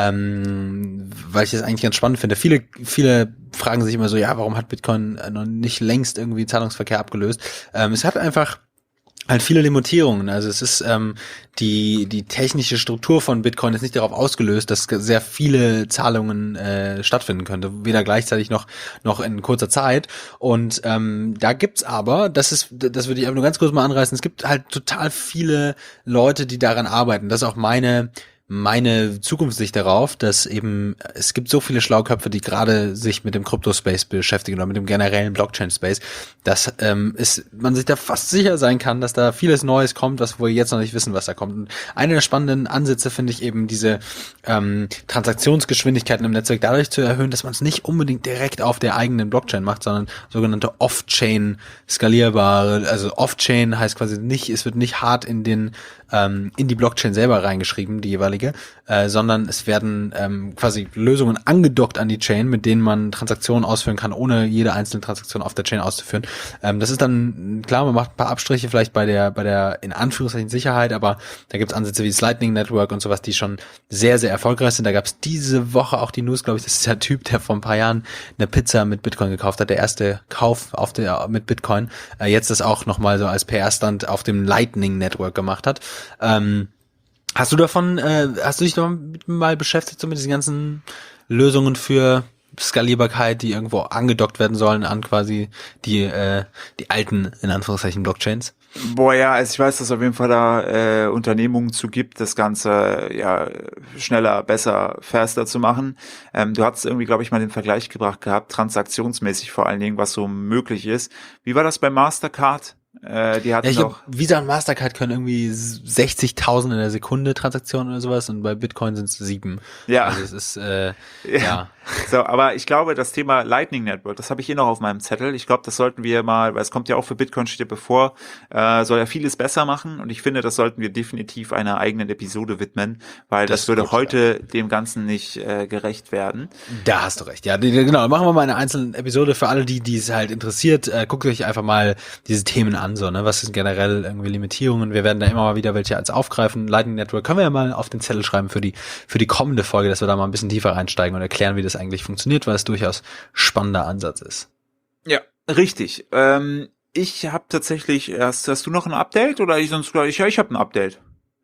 ähm, weil ich das eigentlich ganz spannend finde. Viele, viele fragen sich immer so, ja, warum hat Bitcoin noch nicht längst irgendwie Zahlungsverkehr abgelöst? Ähm, es hat einfach halt viele Limitierungen. Also es ist ähm, die die technische Struktur von Bitcoin ist nicht darauf ausgelöst, dass sehr viele Zahlungen äh, stattfinden könnte, weder gleichzeitig noch noch in kurzer Zeit. Und ähm, da gibt's aber, das ist, das würde ich einfach nur ganz kurz mal anreißen. Es gibt halt total viele Leute, die daran arbeiten. Das ist auch meine meine Zukunftssicht darauf, dass eben es gibt so viele Schlauköpfe, die gerade sich mit dem Krypto-Space beschäftigen oder mit dem generellen Blockchain-Space, dass ähm, ist, man sich da fast sicher sein kann, dass da vieles Neues kommt, was wir jetzt noch nicht wissen, was da kommt. Und eine der spannenden Ansätze finde ich eben diese ähm, Transaktionsgeschwindigkeiten im Netzwerk dadurch zu erhöhen, dass man es nicht unbedingt direkt auf der eigenen Blockchain macht, sondern sogenannte Off-Chain skalierbare, also Off-Chain heißt quasi nicht, es wird nicht hart in den ähm, in die Blockchain selber reingeschrieben, die jeweilige, äh, sondern es werden ähm, quasi Lösungen angedockt an die Chain, mit denen man Transaktionen ausführen kann, ohne jede einzelne Transaktion auf der Chain auszuführen. Ähm, das ist dann, klar, man macht ein paar Abstriche vielleicht bei der, bei der in Anführungszeichen Sicherheit, aber da gibt es Ansätze wie das Lightning Network und sowas, die schon sehr, sehr erfolgreich sind. Da gab es diese Woche auch die News, glaube ich, das ist der Typ, der vor ein paar Jahren eine Pizza mit Bitcoin gekauft hat, der erste Kauf auf der mit Bitcoin, äh, jetzt das auch nochmal so als P R-Stand auf dem Lightning Network gemacht hat. Ähm, hast du davon, äh, hast du dich damit mal beschäftigt, so mit diesen ganzen Lösungen für Skalierbarkeit, die irgendwo angedockt werden sollen an quasi die, äh, die alten, in Anführungszeichen, Blockchains? Boah, ja, also ich weiß, dass es auf jeden Fall da äh, Unternehmungen zu gibt, das Ganze ja schneller, besser, faster zu machen. Ähm, du hattest irgendwie, glaube ich, mal den Vergleich gebracht gehabt, transaktionsmäßig vor allen Dingen, was so möglich ist. Wie war das bei Mastercard? Äh, die hatten ja, ich auch glaub, Visa und Mastercard können irgendwie sechzigtausend in der Sekunde Transaktionen oder sowas und bei Bitcoin sind es sieben. Ja. Also es ist, äh, ja. ja. So, aber ich glaube, das Thema Lightning Network, das habe ich hier noch auf meinem Zettel. Ich glaube, das sollten wir mal, weil es kommt ja auch für Bitcoin, steht ja bevor, äh, soll ja vieles besser machen und ich finde, das sollten wir definitiv einer eigenen Episode widmen, weil das, das würde heute ja. dem Ganzen nicht äh, gerecht werden. Da hast du recht, ja, genau. Machen wir mal eine einzelne Episode für alle, die die es halt interessiert. Äh, guckt euch einfach mal diese Themen an, so, ne? Was sind generell irgendwie Limitierungen? Wir werden da immer mal wieder welche als aufgreifen. Lightning Network können wir ja mal auf den Zettel schreiben für die für die kommende Folge, dass wir da mal ein bisschen tiefer einsteigen und erklären, wie das eigentlich funktioniert, weil es durchaus spannender Ansatz ist. Ja, richtig. Ähm, ich habe tatsächlich, hast, hast du noch ein Update oder ich sonst ich ja, ich habe ein Update.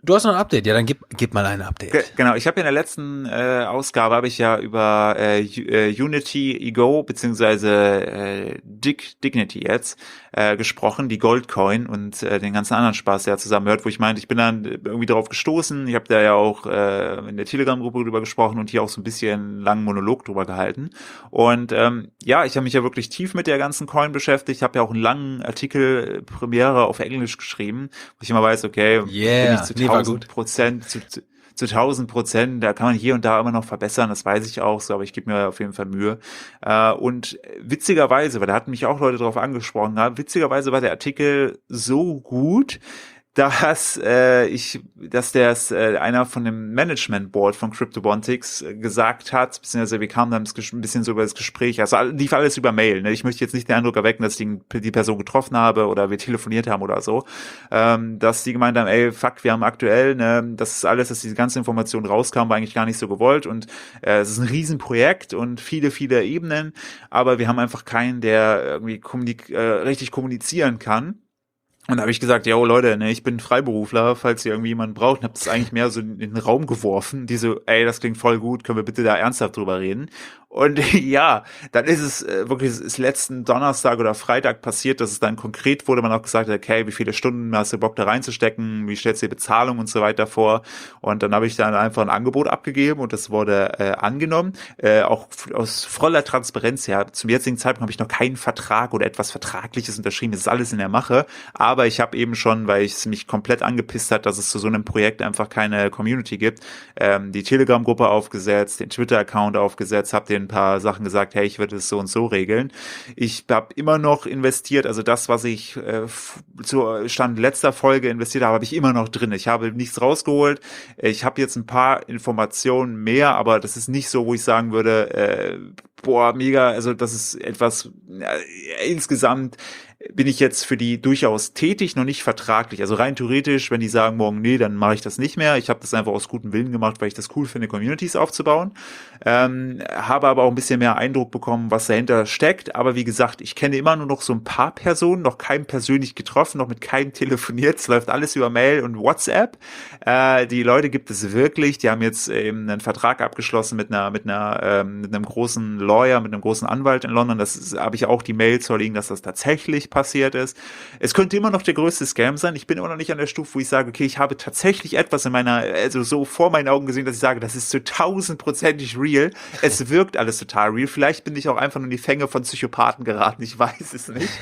Du hast noch ein Update, ja, dann gib, gib mal ein Update. Ge- Genau, ich habe in der letzten äh, Ausgabe habe ich ja über äh, U- äh, Unity Ego beziehungsweise äh, Dig Dignity jetzt äh, gesprochen, die Goldcoin und äh, den ganzen anderen Spaß, der zusammenhört, wo ich meinte, ich bin dann irgendwie darauf gestoßen. Ich habe da ja auch äh, in der Telegram-Gruppe drüber gesprochen und hier auch so ein bisschen einen langen Monolog drüber gehalten. Und ähm, ja, ich habe mich ja wirklich tief mit der ganzen Coin beschäftigt. Ich habe ja auch einen langen Artikel äh, Premiere auf Englisch geschrieben, wo ich immer weiß, okay, Yeah, bin ich zu nee, war tausend Prozent, zu, zu, zu tausend Prozent, da kann man hier und da immer noch verbessern, das weiß ich auch so, aber ich gebe mir auf jeden Fall Mühe. Äh, und witzigerweise, weil da hatten mich auch Leute drauf angesprochen, ja, witzigerweise war der Artikel so gut, dass äh, ich, dass der äh, einer von dem Management Board von CryptoBontics äh, gesagt hat, beziehungsweise wir kamen dann ein bisschen so über das Gespräch, also lief alles über Mail, ne? Ich möchte jetzt nicht den Eindruck erwecken, dass ich die, die Person getroffen habe oder wir telefoniert haben oder so, ähm, dass die gemeint haben, ey, fuck, wir haben aktuell, ne, das ist alles, dass diese ganze Information rauskam, war eigentlich gar nicht so gewollt und äh, es ist ein Riesenprojekt und viele, viele Ebenen, aber wir haben einfach keinen, der irgendwie kommunik äh, richtig kommunizieren kann. Und da habe ich gesagt, ja, Leute, ne, ich bin Freiberufler, falls ihr irgendwie jemanden braucht, und hab das eigentlich mehr so in den Raum geworfen, die so, ey, das klingt voll gut, können wir bitte da ernsthaft drüber reden? Und ja, dann ist es äh, wirklich, es ist letzten Donnerstag oder Freitag passiert, dass es dann konkret wurde, man auch gesagt hat, okay, wie viele Stunden hast du Bock da reinzustecken, wie stellst du die Bezahlung und so weiter vor? Und dann habe ich dann einfach ein Angebot abgegeben und das wurde äh, angenommen, äh, auch f- aus voller Transparenz her. Zum jetzigen Zeitpunkt habe ich noch keinen Vertrag oder etwas Vertragliches unterschrieben, das ist alles in der Mache, aber ich habe eben schon, weil es mich komplett angepisst hat, dass es zu so einem Projekt einfach keine Community gibt, ähm, die Telegram-Gruppe aufgesetzt, den Twitter-Account aufgesetzt, habe den ein paar Sachen gesagt, hey, ich würde es so und so regeln. Ich habe immer noch investiert, also das, was ich äh, zu Stand letzter Folge investiert habe, habe ich immer noch drin. Ich habe nichts rausgeholt. Ich habe jetzt ein paar Informationen mehr, aber das ist nicht so, wo ich sagen würde, äh, boah, mega, also das ist etwas, äh, insgesamt bin ich jetzt für die durchaus tätig, noch nicht vertraglich. Also rein theoretisch, wenn die sagen morgen, nee, dann mache ich das nicht mehr. Ich habe das einfach aus gutem Willen gemacht, weil ich das cool finde, Communities aufzubauen. Ähm, habe aber auch ein bisschen mehr Eindruck bekommen, was dahinter steckt. Aber wie gesagt, ich kenne immer nur noch so ein paar Personen, noch keinen persönlich getroffen, noch mit keinem telefoniert. Es läuft alles über Mail und WhatsApp. Äh, die Leute gibt es wirklich. Die haben jetzt eben einen Vertrag abgeschlossen mit einer, mit einer, ähm, mit einem großen Lawyer, mit einem großen Anwalt in London. Das habe ich auch die Mail vorliegen, dass das tatsächlich passiert ist. Es könnte immer noch der größte Scam sein. Ich bin immer noch nicht an der Stufe, wo ich sage, okay, ich habe tatsächlich etwas in meiner, also so vor meinen Augen gesehen, dass ich sage, das ist zu tausendprozentig real. Es wirkt alles total real. Vielleicht bin ich auch einfach nur in die Fänge von Psychopathen geraten. Ich weiß es nicht.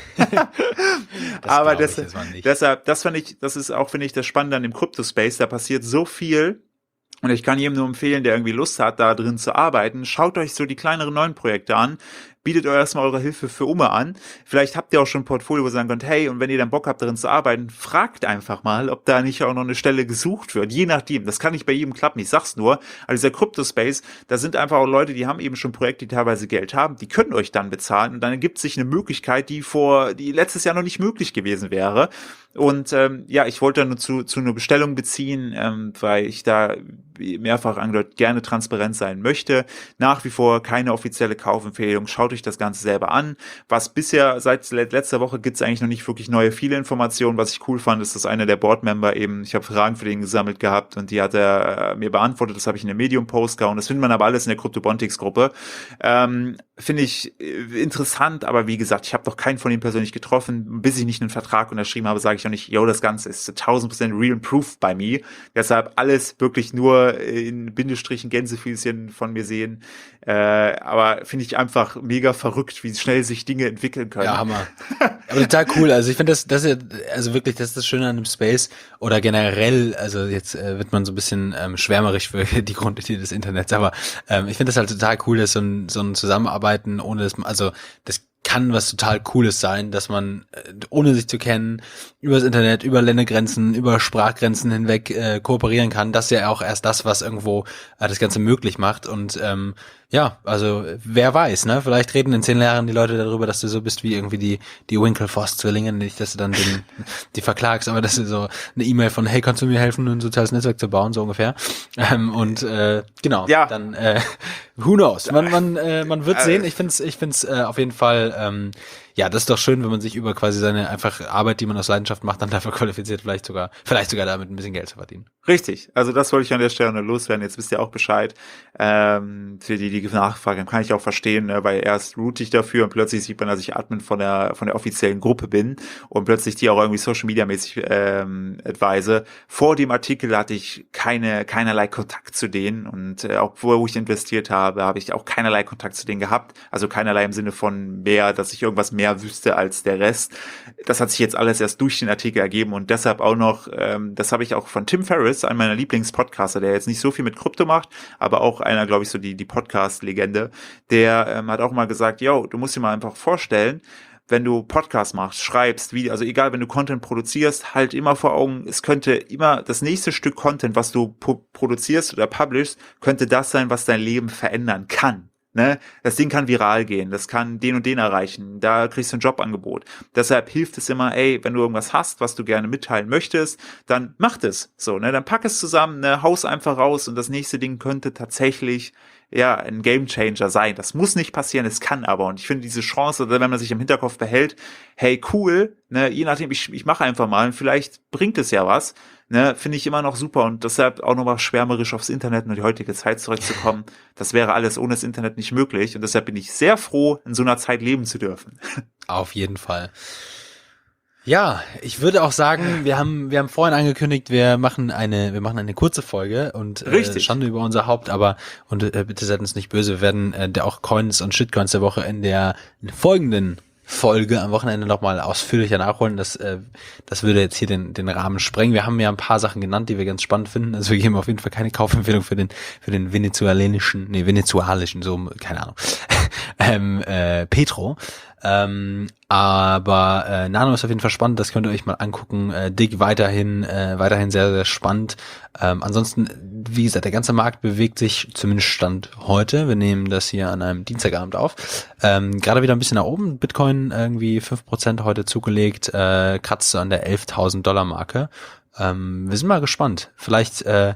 Aber das, das deshalb, das fand ich, das ist auch, finde ich, das Spannende an dem Crypto-Space. Da passiert so viel. Und ich kann jedem nur empfehlen, der irgendwie Lust hat, da drin zu arbeiten, schaut euch so die kleineren neuen Projekte an, bietet euch erstmal eure Hilfe für Umme an. Vielleicht habt ihr auch schon ein Portfolio, wo ihr sagen könnt, hey, und wenn ihr dann Bock habt, darin zu arbeiten, fragt einfach mal, ob da nicht auch noch eine Stelle gesucht wird. Je nachdem, das kann nicht bei jedem klappen, ich sag's nur. Also dieser Crypto-Space, da sind einfach auch Leute, die haben eben schon Projekte, die teilweise Geld haben, die können euch dann bezahlen und dann ergibt sich eine Möglichkeit, die vor, die letztes Jahr noch nicht möglich gewesen wäre. Und ähm, ja, ich wollte nur zu, zu einer Bestellung beziehen, ähm, weil ich da mehrfach angedeutet gerne transparent sein möchte. Nach wie vor keine offizielle Kaufempfehlung. Schaut euch das Ganze selber an. Was bisher, seit letzter Woche gibt es eigentlich noch nicht wirklich neue, viele Informationen. Was ich cool fand, ist, dass einer der Boardmember eben, ich habe Fragen für den gesammelt gehabt und die hat er äh, mir beantwortet. Das habe ich in der Medium-Post gehauen. Das findet man aber alles in der CryptoBontics-Gruppe. Ähm, Finde ich äh, interessant, aber wie gesagt, ich habe doch keinen von ihnen persönlich getroffen. Bis ich nicht einen Vertrag unterschrieben habe, sage ich auch nicht, yo, das Ganze ist tausend Prozent real and proof bei mir. Deshalb alles wirklich nur in Bindestrichen, Gänsefüßchen von mir sehen. Äh, aber finde ich einfach mega verrückt, wie schnell sich Dinge entwickeln können. Ja, Hammer. Aber total cool. Also ich finde das, das ist ja, also wirklich, das ist das Schöne an dem Space oder generell, also jetzt äh, wird man so ein bisschen ähm, schwärmerisch für die Grundidee des Internets, aber ähm, ich finde das halt total cool, dass so ein, so ein Zusammenarbeiten ohne das, also das kann was total Cooles sein, dass man, äh, ohne sich zu kennen, übers Internet, über Ländergrenzen, über Sprachgrenzen hinweg äh, kooperieren kann. Das ist ja auch erst das, was irgendwo äh, das Ganze möglich macht. Und ähm, ja, also wer weiß, ne? Vielleicht reden in zehn Jahren die Leute darüber, dass du so bist wie irgendwie die die Winklevoss-Zwillinge, nicht, dass du dann den, die verklagst, aber dass du so eine E-Mail von, hey, kannst du mir helfen, ein soziales Netzwerk zu bauen, so ungefähr. Ähm, und äh, genau, ja. dann äh, who knows? Man man äh, man wird sehen. Ich find's ich find's äh, auf jeden Fall ähm, Ja, das ist doch schön, wenn man sich über quasi seine einfach Arbeit, die man aus Leidenschaft macht, dann dafür qualifiziert, vielleicht sogar, vielleicht sogar damit ein bisschen Geld zu verdienen. Richtig, also das wollte ich an der Stelle nur loswerden, jetzt wisst ihr auch Bescheid. Ähm, für die, die nachfragen, kann ich auch verstehen, ne, weil erst root ich dafür und plötzlich sieht man, dass ich Admin von der von der offiziellen Gruppe bin und plötzlich die auch irgendwie Social Media mäßig ähm, advise. Vor dem Artikel hatte ich keine keinerlei Kontakt zu denen und äh, auch wo ich investiert habe, habe ich auch keinerlei Kontakt zu denen gehabt, also keinerlei im Sinne von mehr, dass ich irgendwas mehr wüsste als der Rest. Das hat sich jetzt alles erst durch den Artikel ergeben und deshalb auch noch, ähm, das habe ich auch von Tim Ferriss, einem meiner Lieblingspodcaster, der jetzt nicht so viel mit Krypto macht, aber auch einer, glaube ich, so die die Podcast-Legende, der ähm, hat auch mal gesagt, yo, du musst dir mal einfach vorstellen, wenn du Podcast machst, schreibst, wie, also egal, wenn du Content produzierst, halt immer vor Augen, es könnte immer das nächste Stück Content, was du pu- produzierst oder publishst, könnte das sein, was dein Leben verändern kann. Ne? Das Ding kann viral gehen, das kann den und den erreichen, da kriegst du ein Jobangebot. Deshalb hilft es immer, ey, wenn du irgendwas hast, was du gerne mitteilen möchtest, dann mach das. So, ne, dann pack es zusammen, ne, haus einfach raus und das nächste Ding könnte tatsächlich ja ein Gamechanger sein. Das muss nicht passieren, es kann aber. Und ich finde diese Chance, wenn man sich im Hinterkopf behält, hey, cool, ne, je nachdem, ich, ich mache einfach mal und vielleicht bringt es ja was, ne, finde ich immer noch super und deshalb auch nochmal schwärmerisch aufs Internet und die heutige Zeit zurückzukommen. Das wäre alles ohne das Internet nicht möglich und deshalb bin ich sehr froh, in so einer Zeit leben zu dürfen. Auf jeden Fall. Ja, ich würde auch sagen, wir haben wir haben vorhin angekündigt, wir machen eine wir machen eine kurze Folge und äh, Schande über unser Haupt, aber und äh, bitte seid uns nicht böse, wir werden äh, der auch Coins und Shitcoins der Woche in der folgenden Folge am Wochenende nochmal ausführlicher nachholen. Das äh, das würde jetzt hier den den Rahmen sprengen. Wir haben ja ein paar Sachen genannt, die wir ganz spannend finden. Also wir geben auf jeden Fall keine Kaufempfehlung für den für den venezuelanischen, nee, venezuelischen, so, keine Ahnung, ähm, äh, Petro. Ähm, aber äh, Nano ist auf jeden Fall spannend, das könnt ihr euch mal angucken. Äh, Dig weiterhin, äh, weiterhin sehr, sehr spannend. Ähm, ansonsten, wie gesagt, der ganze Markt bewegt sich, zumindest Stand heute. Wir nehmen das hier an einem Dienstagabend auf. Ähm, gerade wieder ein bisschen nach oben. Bitcoin irgendwie fünf Prozent heute zugelegt, äh, kratzt so an der elftausend Dollar Marke. Ähm, wir sind mal gespannt. Vielleicht, äh,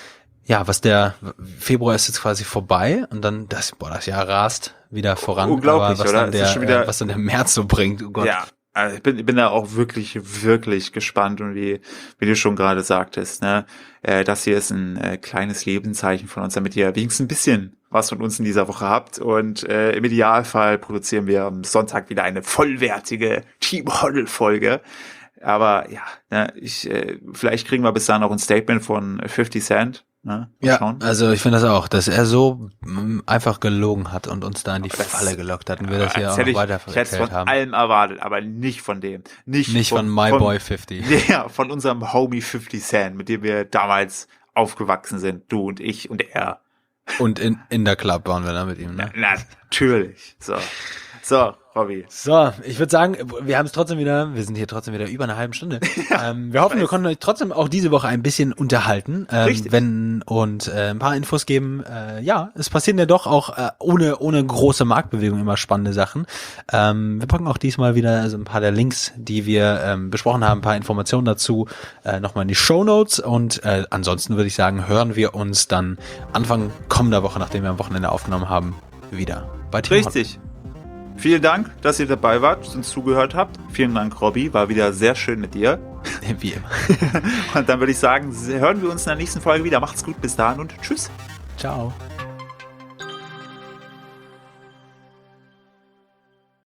ja, was der Februar ist jetzt quasi vorbei und dann das, boah, das Jahr rast wieder voran. Unglaublich, aber was oder? Dann der, schon wieder, äh, was dann der März so bringt, oh Gott. Ja, also ich bin, ich bin da auch wirklich, wirklich gespannt und wie, wie du schon gerade sagtest, ne, äh, das hier ist ein äh, kleines Lebenszeichen von uns, damit ihr wenigstens ein bisschen was von uns in dieser Woche habt und äh, im Idealfall produzieren wir am Sonntag wieder eine vollwertige Team-Huddle-Folge. Aber ja, ne, ich, äh, vielleicht kriegen wir bis dahin noch ein Statement von fifty Cent. Ne? Ja, schauen. also ich finde das auch, dass er so m, einfach gelogen hat und uns da in die das, Falle gelockt hat und wir das hier auch ich, weiter ich hätte es von haben. allem erwartet, aber nicht von dem. Nicht, nicht von, von My von, Boy fifty. Ja, von unserem Homie fifty Cent, mit dem wir damals aufgewachsen sind, du und ich und er. Und in, in der Club waren wir da mit ihm, ne? Na, natürlich. So. So, Robby. So, ich würde sagen, wir haben es trotzdem wieder, wir sind hier trotzdem wieder über eine halbe Stunde. Ja, ähm, wir hoffen, wir konnten euch trotzdem auch diese Woche ein bisschen unterhalten, ähm, Richtig. wenn und äh, ein paar Infos geben. Äh, ja, es passieren ja doch auch äh, ohne ohne große Marktbewegung immer spannende Sachen. Ähm, wir packen auch diesmal wieder also ein paar der Links, die wir ähm, besprochen haben, ein paar Informationen dazu äh, nochmal in die Shownotes und äh, ansonsten würde ich sagen, hören wir uns dann Anfang kommender Woche, nachdem wir am Wochenende aufgenommen haben, wieder bei Team Richtig. Vielen Dank, dass ihr dabei wart und zugehört habt. Vielen Dank, Robby. War wieder sehr schön mit dir. Wie immer. Und dann würde ich sagen, hören wir uns in der nächsten Folge wieder. Macht's gut, bis dahin und tschüss. Ciao.